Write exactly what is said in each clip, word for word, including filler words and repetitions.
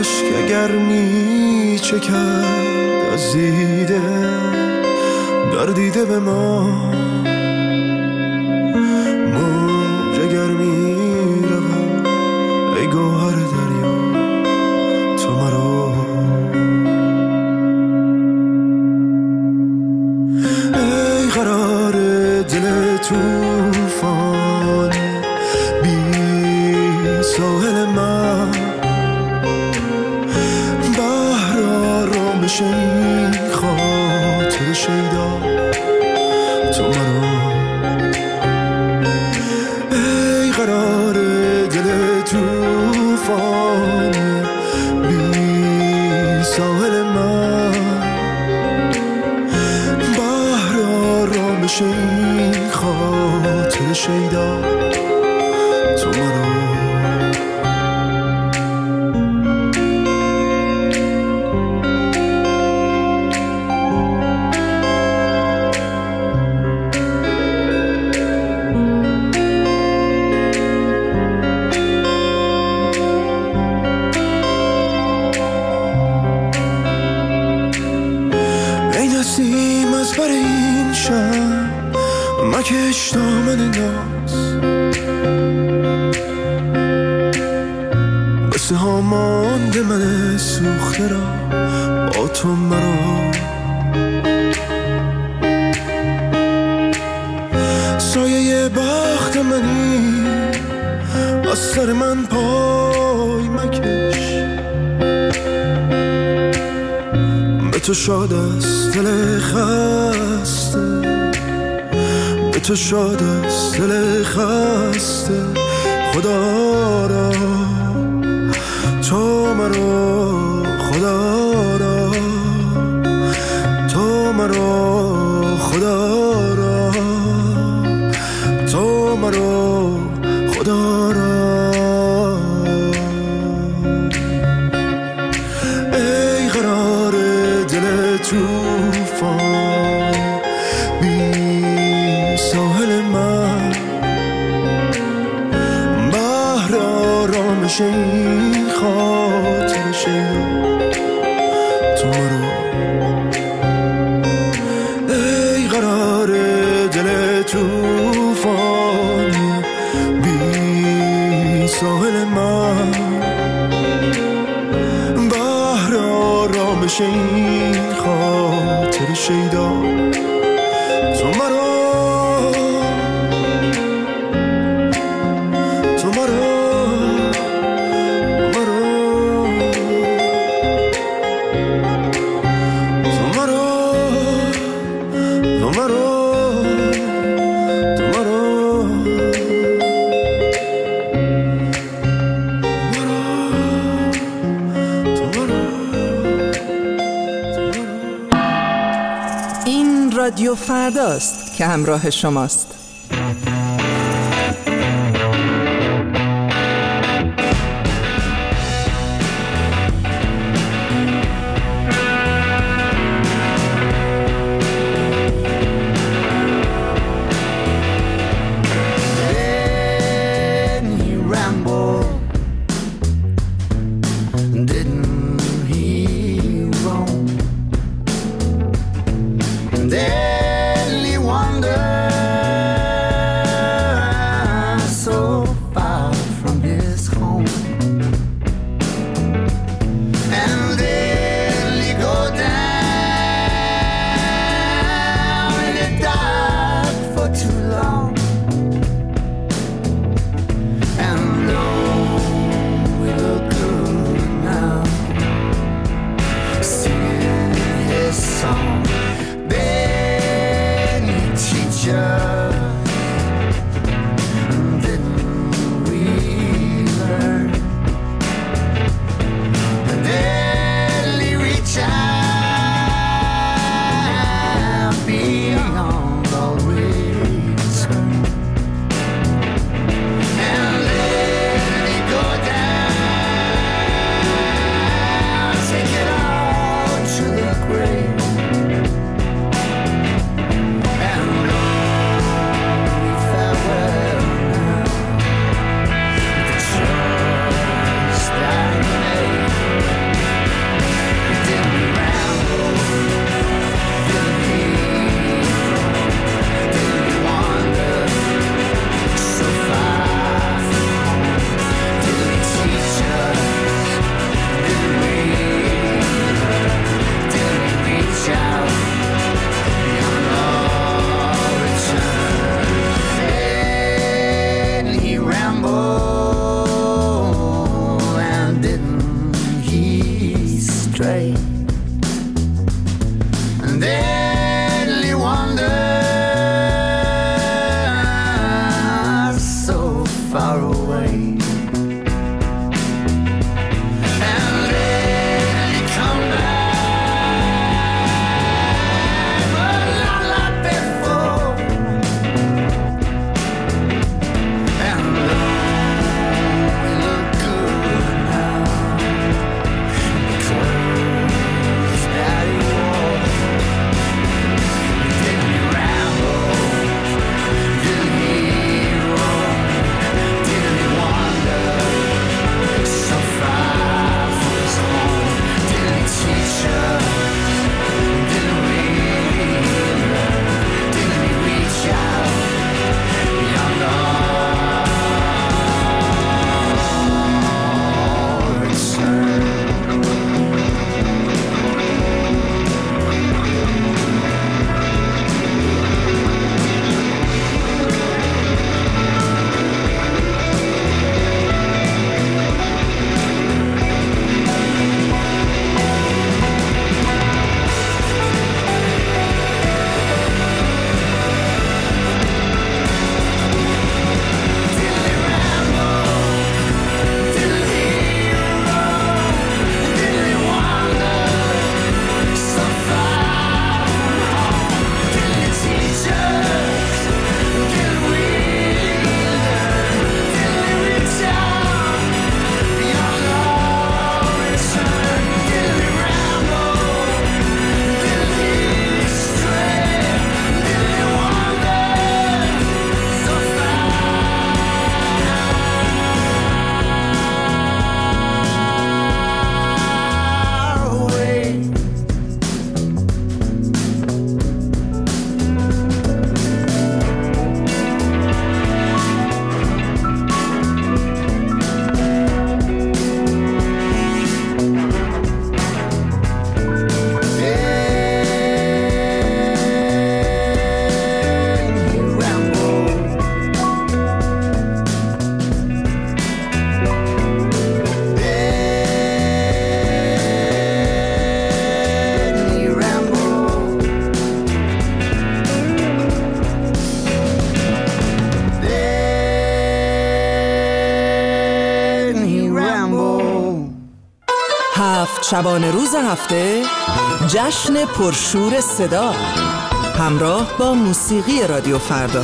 اشک اگر می چکد از دیده گردیده به ما، موج اگر می رود ای گوهر دریا تو مرا، ای قرار دل توفان بی ساحل من، بحر آرامش این خاطر شیدا تو مرا، ای قرار دل توفان بی ساحل من، بحر آرامش این خاطر شیدا تو مرا. مکش دامن ناز بسه ها مانده من سوخته را با تو مرا، سایه بخت منی از سر من پای مکش، به تو شاد است دل خسته، تو شاد است دل خسته، خدا را تو مرا، خدا را تو مرا، خدا را تو مرا، خدا را، ای قرار دل توفان بی ساحل من، بحر آرامش این خاطر شیدا تو مرا، ای قرار دل توفان بی ساحل من، بحر آرامش این خاطر شیدا تو مرا، تو مرا، مرا، تو مرا، تو مرا، تو مرا، این رادیو فرداست که همراه شماست. Deadly wonder stray. And deadly wonder, so far away. And then you come back, but not like before. And though you look good now, the clothes that you wore, you didn't ramble, didn't hero, didn't wander so far from his home, didn't teach us, didn't really learn, didn't he reach out beyond all return. هفت شبانه روز هفته جشن پرشور صدا همراه با موسیقی رادیو فردا.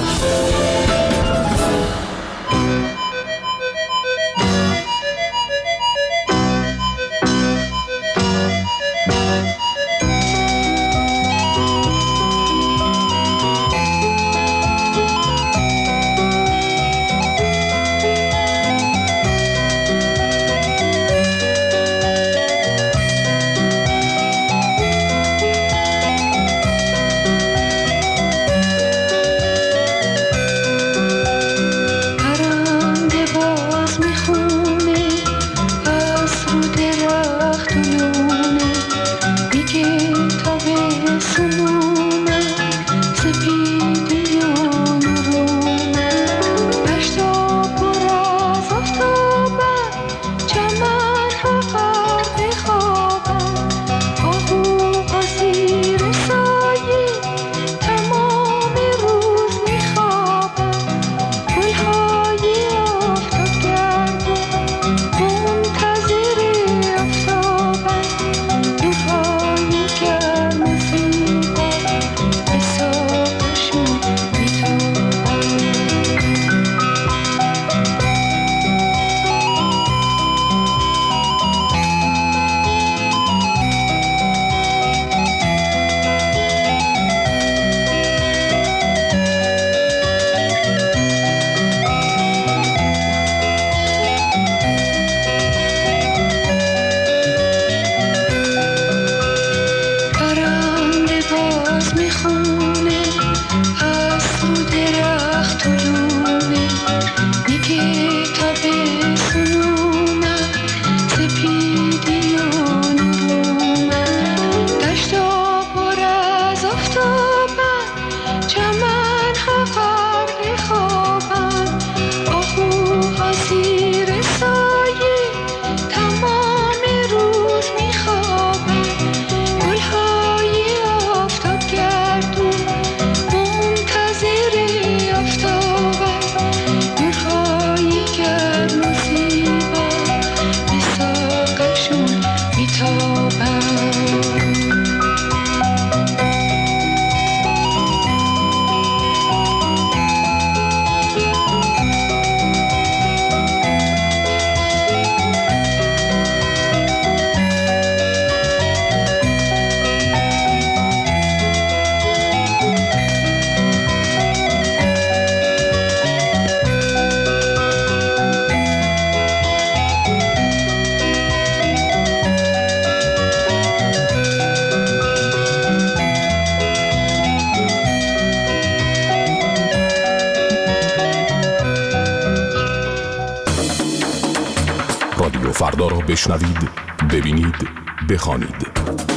بشنوید، ببینید، بخوانید.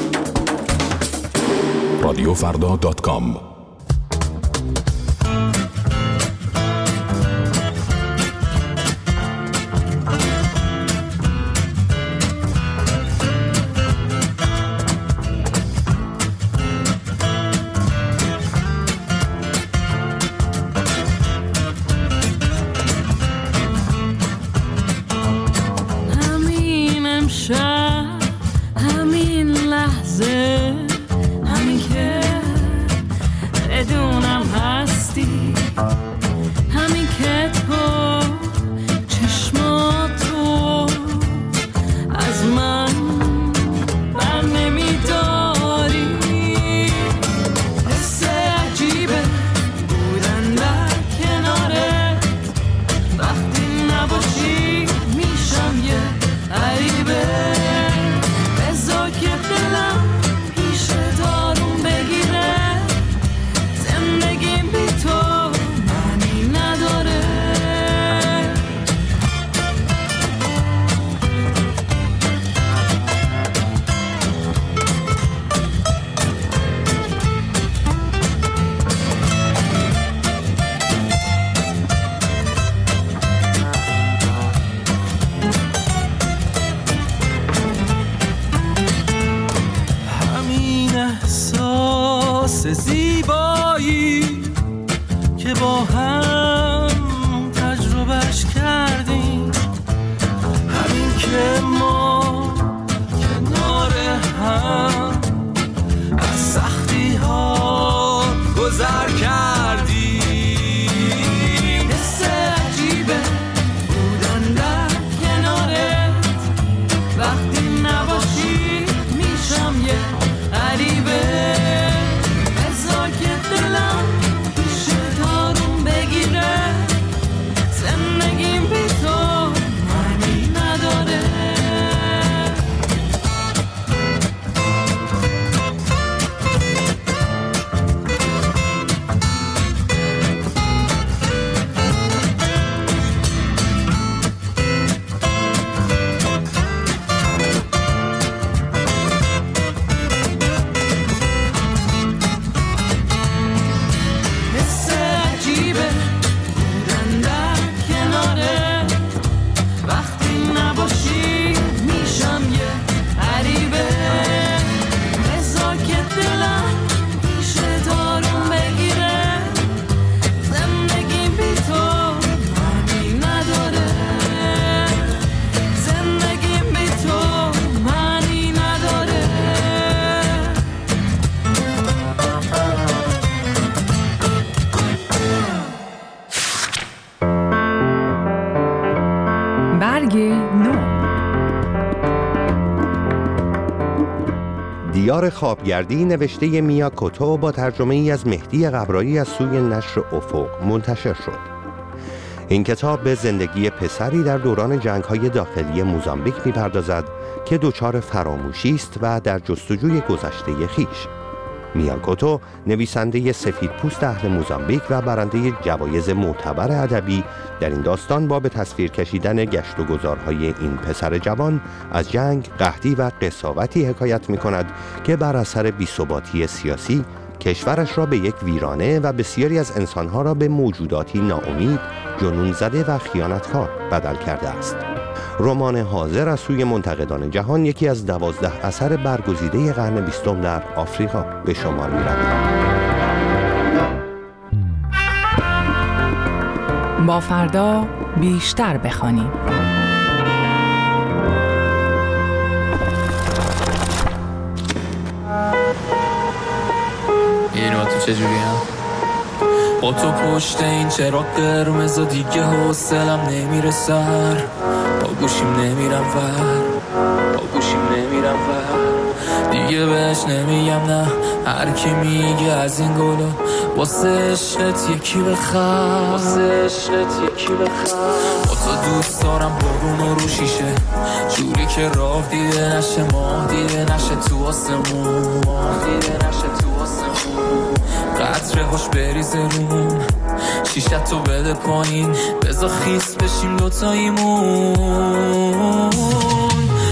رادیو فردا دات کام. همین لحظه، همین که بدونم هستی، همین که تو چشماتو از من بر نمیداری. حس عجیبه بودن در کنارت، وقتی نباشی میشم یه غریبه. بذار که دلم پیش دارون بگیره، زندگیم بی تو معنی نداره. احساس زیبایی که با هم تجربهش کردیم، همین که ما کنار هم از سختی ها گذر کردیم. حس عجیبه بودن در کنارت، وقتی نباشی میشم یه غریبه. بذار که دلم پیش دارون بگیره، زندگیم بی تو معنی نداره. دیار خوابگردی نوشته میا کوتو با ترجمه ای از مهدی قبرایی از سوی نشر افق منتشر شد. این کتاب به زندگی پسری در دوران جنگ‌های داخلی موزامبیک می‌پردازد که دچار فراموشی است و در جستجوی گذشته خویش. میا کوتو نویسنده سفیدپوست اهل موزامبیک و برنده جوایز معتبر ادبی در این داستان با به تصویر کشیدن گشت و گذارهای این پسر جوان از جنگ، قحطی و قساوتی حکایت می‌کند که بر اثر بی‌ثباتی سیاسی کشورش را به یک ویرانه و بسیاری از انسانها را به موجوداتی ناامید، جنون زده و خیانتکار بدل کرده است. رمان حاضر از سوی منتقدان جهان یکی از دوازده اثر برگزیده قرن بیستم در آفریقا به شمار می‌رود. با فردا بیشتر بخوانیم. اینا تو چجوریم؟ با تو پشت این چراغ قرمز دیگه حوصلم نمیره سر، با گوشیم نمیرم ور، با گوشیم نمیرم ور، دیگه بهش نمیگم نه. هر کی میگه از این گلا واسه عشقت یکی بخر، واسه عشقت یکی بخر. با تو دوست دارم بارون و رو شیشه، جوری که راه دیده نشه، ماه دیده نشه تو آسمون، ماه دیده نشه تو آسمون. قطره هاش بریزه روم، شیشه تو بده پایین، بذار خیس بشیم دوتاییمون.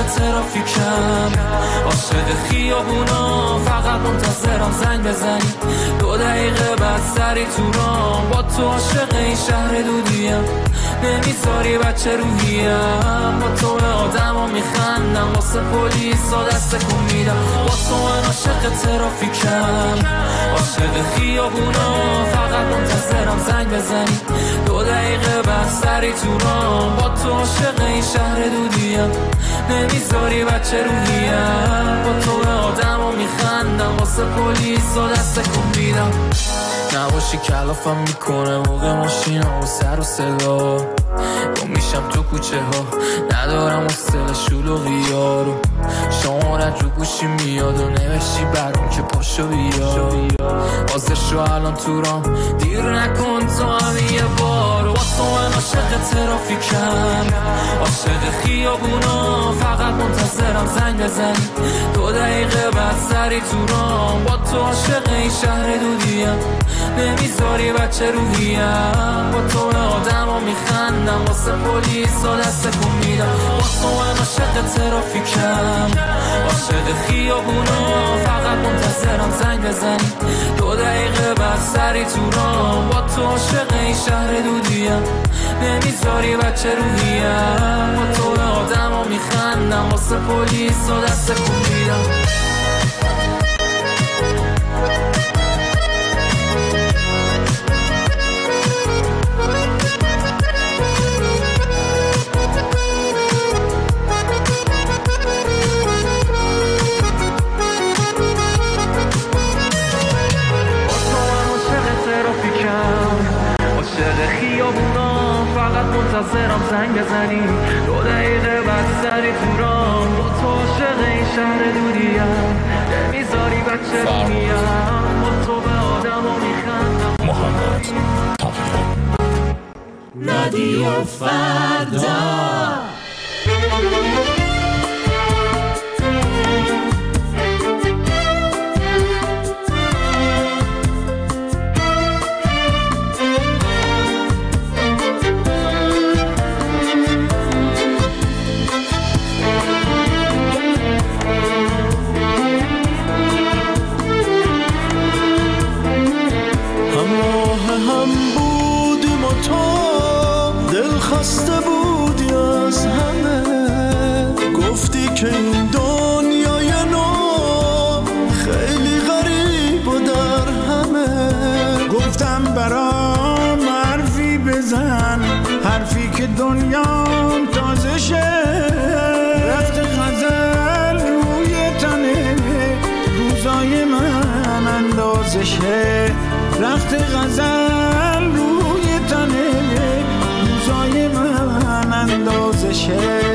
ترافیکم، عاشق خیابونا، فقط منتظرم زنگ بزنی. دو دقیقه بعد سری تو رام، با تو عاشق این شهر دودیم. نمیذاری بچه روحیم، با تو به آدم ها میخندم، واسه پلیس ها دست کن میدم. با تو من عاشق ترافیکم، عاشق خیابونا، فقط منتظرم زنگ بزنی. دو دقیقه بعد سری تو رام، با تو عاشق این شهر دودیم. نمیذاری بچه روحیم، با تو به آدم ها میخندم، واسه پلیس ها دست کن میدم. نباشی کلافم میکنه موقع ماشین ها و سر و صدا، گم میشم تو کوچه ها، ندارم حوصله شلوغی ها رو. شمارت رو گوشی میاد و نوشتی برام که پاشو بیا. حاضر شو الان تو رام، دیر نکن تو همین یه بار. با تو من عاشق ترافیکم، عاشق خیابونا، فقط منتظرم زنگ بزنی. دو دقیقه بعد سری تو رام، با تو عاشق این شهر دودیم. نمیذاری بچه روحیم، با تو به آدم ها میخندم، واسه پلیس ها دست کن میدم. با تو من عاشق ترافیکم، عاشق خیابونا، فقط منتظرم زنگ بزنی. دو دقیقه بعد سری تو رام، با تو عاشق این شهر دودیم. نمیذاری بچه روحیم، با تو به آدم ها میخندم، واسه پلیس ها دست کن میدم. عاشق خیابونا، فقط منتظرم زنگ بزنی. دو دقیقه بعد سری تو رام، با تو عاشق این شهر دودیم. نمیذاری بچه روحیم، با تو به آدم ها میخندم. محمد تقیی، رادیو فردا. خسته بودی از همه، گفتی که این دنیای نو خیلی غریب و در همه. گفتم برام حرفی بزن، حرفی که دنیام تازه شه. رفت غزل روی تنه، روزای من اندازه شه. رفت غزل روی تنه، روزای من اندازه شه.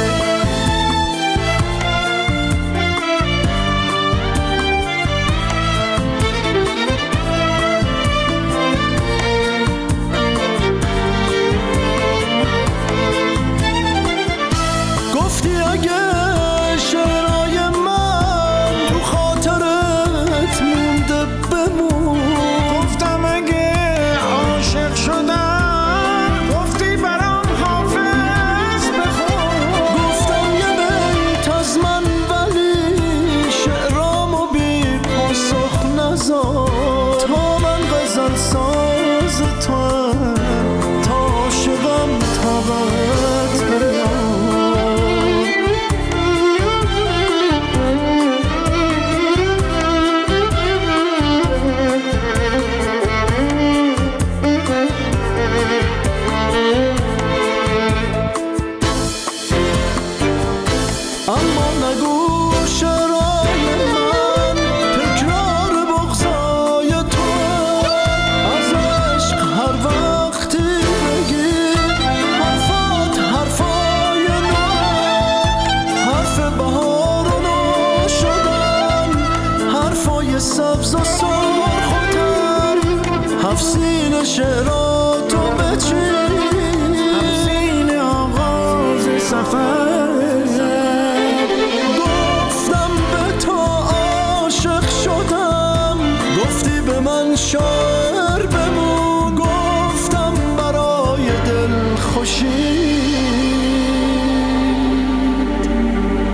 گفتی اگه شعرهای من تو خاطرت مونده بمون. گفتم اگه عاشق شدم، گفتی برام حافظ بخون. گفتم یه بیت از من ولی شعرامو بی پاسخ نذار. تا من غزل ساز توام، تا عاشقم طاقت بیار. اما نگو شعرهای من تکرار بغضای تو. از عشق هر وقتی بگی حرفات حرفای نو، حرف بهار و نو شدن، حرفای سبز و سرخ و تر. هفسین شعراتو بچین، هفسین آغاز سفر. شاعر بمون، گفتم برای دل خوشی.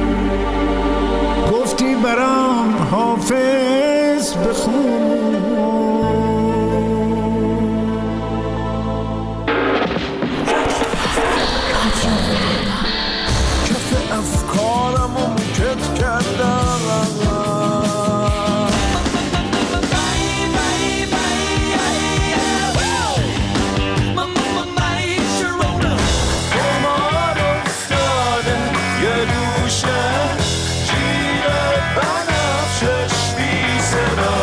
باشه جیب بنفشش بی صدا.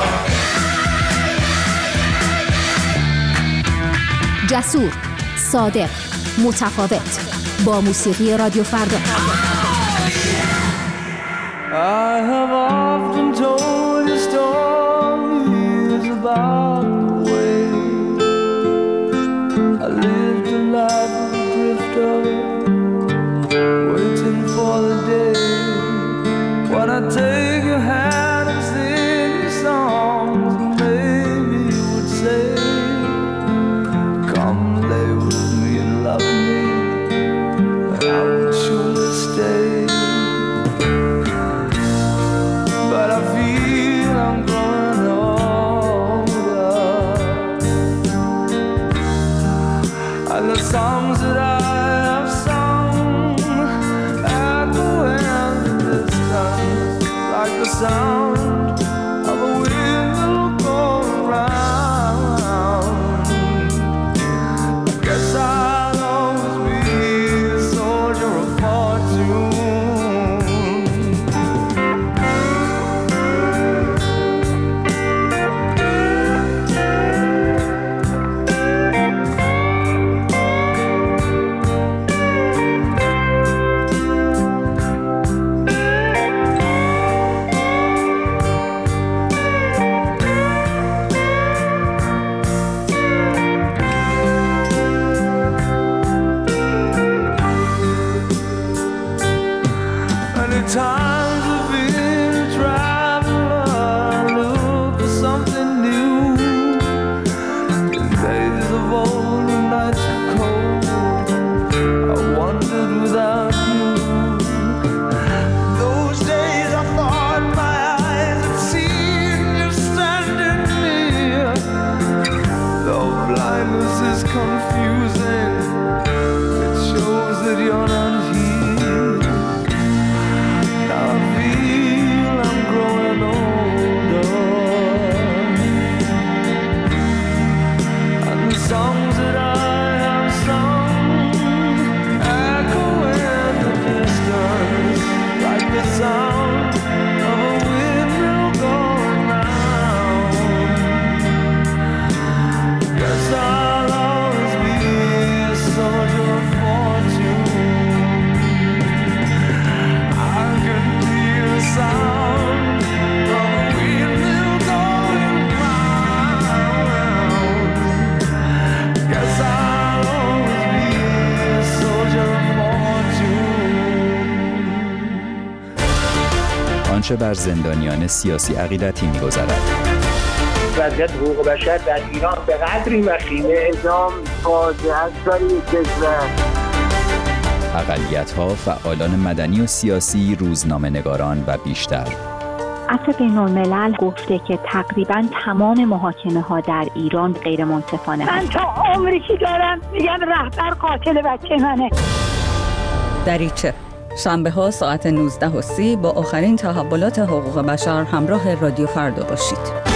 جسور، صادق، متفاوت، با موسیقی رادیو فردا. I have often told you stories about the way I lived a life of a drifter, waiting for the day when I take your hand and sing you songs, and maybe you would say, come lay with me and love me, and I would surely stay. But I feel I'm growing older, and the songs that I have sung echo in the distance like the sound of a wheel going round. I guess I'll always be a soldier of fortune. Times have been a traveler, look for something new. In days of old, when nights were cold, I wandered without you. Those days I thought my eyes had seen you standing near. Though blindness is confusing, it shows that you're not here. I feel I'm growing older, and the songs that I have sung echo in the distance like the sound of a windmill going round. Guess I'll always be a soldier of fortune. I can hear the sound of a windmill going round. Guess I'll always be a soldier of fortune. آنچه بر زندانیان سیاسی عقیدتی می‌گذرد. وضعیت حقوق بشر در ایران به قدری وخیمه، اعدام فاجعه است برای کشور. اقلیت‌ها، فعالان مدنی و سیاسی، روزنامه‌نگاران و بیشتر. عفو بین‌الملل گفته که تقریباً تمام محاکمه‌ها در ایران غیر منصفانه. من تا عمری که دارم میگم رهبر قاتل بچه منه. دریچه شنبه ها ساعت نوزده و سی با آخرین تحولات حقوق بشر همراه رادیو فردا باشید.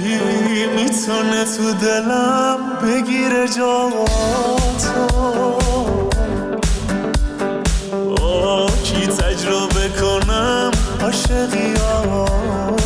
میتونه تو دلم بگیره جاتو؟ با کی تجربه کنم عاشقیاتو؟